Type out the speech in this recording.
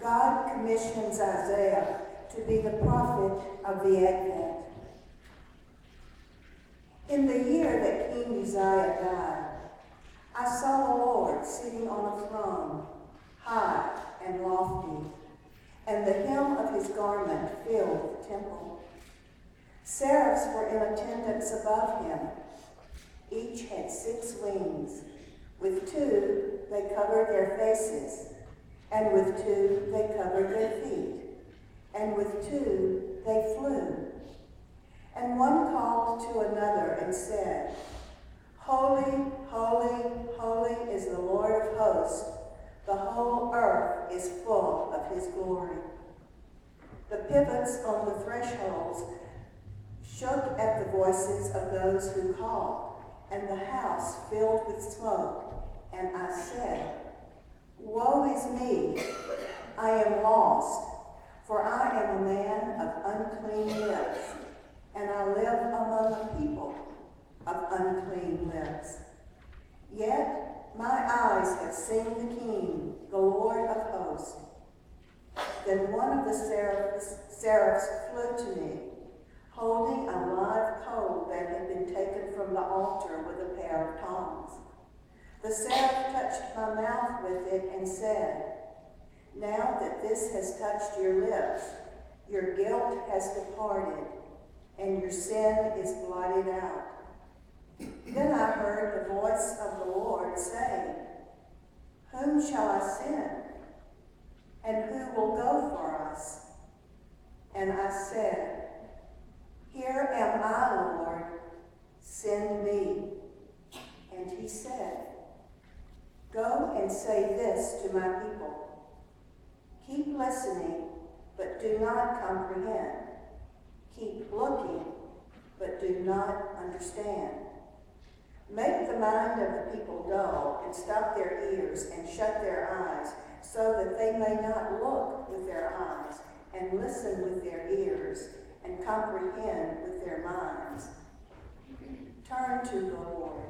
God commissions Isaiah to be the prophet of the Advent. In the year that King Uzziah died, I saw the Lord sitting on a throne, high and lofty, and the hem of his garment filled the temple. Seraphs were in attendance above him. Each had 6 wings. With 2 they covered their faces, and with 2 they covered their feet, and with 2 they flew. And one called to another and said, Holy, holy, holy is the Lord of hosts. The whole earth is full of his glory. The pivots on the thresholds shook at the voices of those who called, and the house filled with smoke. And I said, Woe is me! I am lost, for I am a man of unclean lips, and I live among a people of unclean lips. Yet my eyes have seen the King, the Lord of hosts. Then one of the seraphs flew to me, holding a live coal that had been taken from the altar with a pair of tongs. The seraph touched my mouth with it and said, Now that this has touched your lips, your guilt has departed, and your sin is blotted out. Then I heard the voice of the Lord saying, Whom shall I send? And who will go for us? And I said, Here am I, Lord, send me. And he said, Go and say this to my people. Keep listening, but do not comprehend. Keep looking, but do not understand. Make the mind of the people dull and stop their ears and shut their eyes, so that they may not look with their eyes and listen with their ears and comprehend with their minds. Turn to the Lord.